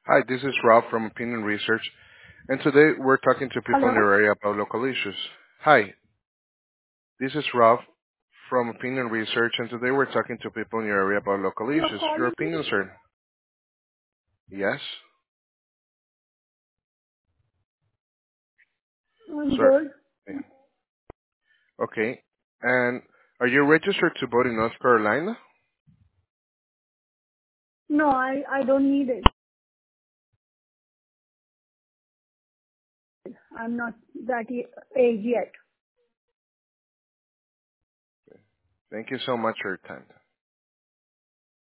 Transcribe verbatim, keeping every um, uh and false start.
Hi, this is Rob from Opinion Research, and today we're talking to people in Hello? your area about local issues. Hi, this is Rob from Opinion Research, and today we're talking to people in your area about local You're issues. Your calling me? opinion, sir? Yes, I'm sir. good. Yeah. Okay. And are you registered to vote in North Carolina? No, I, I don't need it. I'm not that e- age yet. Thank you so much for your time.